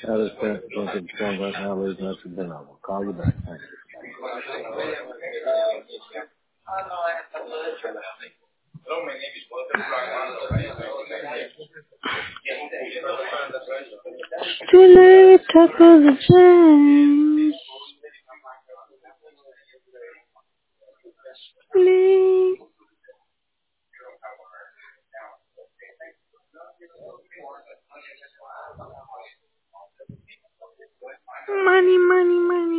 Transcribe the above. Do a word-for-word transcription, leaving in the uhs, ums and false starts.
That is drinking strong right now, ladies and gentlemen. I will call you back. Thank you. Too late, top of the jam. Please. Money, money, money.